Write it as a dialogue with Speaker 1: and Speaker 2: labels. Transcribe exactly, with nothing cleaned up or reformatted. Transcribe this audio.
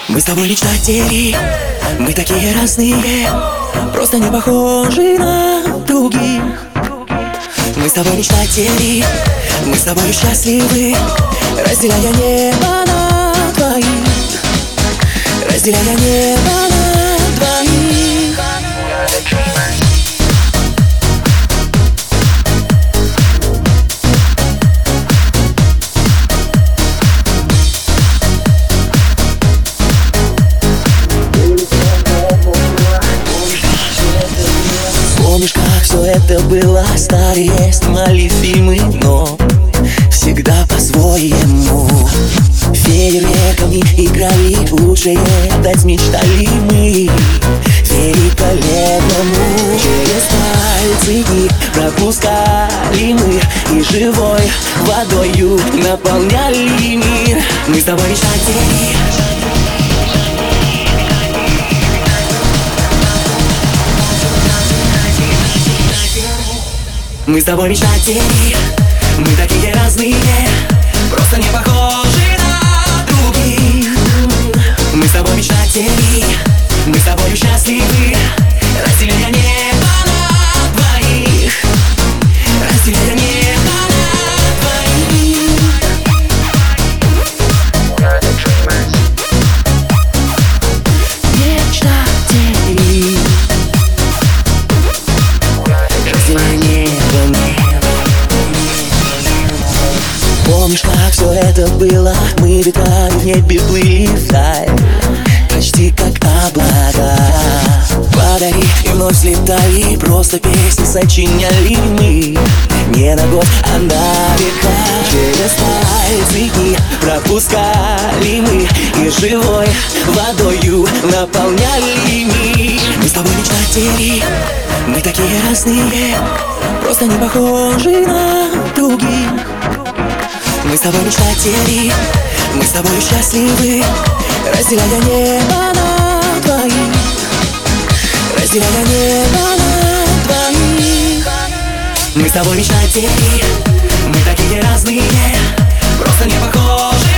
Speaker 1: Мы с тобой мечтатели, мы такие разные, просто не похожи на других. Мы с тобой мечтатели, мы с тобой счастливы, разделяя небо на двоих, разделяя небо на двоих. Помнишь, как все это было? Старые снимали фильмы, но всегда по-своему. Фейерверками играли, лучшее отдать мечтали мы великолепному. Через пальцы дни пропускали мы, и живой водою наполняли мир. Мы с тобой мечтатели. Мы с тобой мечтатели, мы такие разные, просто не похожи на других. Мы с тобой мечтатели, мы с тобой счастливы, разделяя небо на двоих, разделяя небо на двоих. Мечтатели, разделяя небо. Помнишь, как все это было? Мы веками в небе плыли вдаль, почти как облака. Падали и вновь взлетали, просто песни сочиняли мы не на год, а на века. Через пальцы дни пропускали мы, и живой водою наполняли мир. Мы с тобой мечтатели, мы такие разные, просто не похожи на других. Мы с тобой мечтатели, мы с тобой счастливы, разделяя небо на двоих, разделяя небо на двоих. Мы с тобой мечтатели, мы такие разные, просто не похожи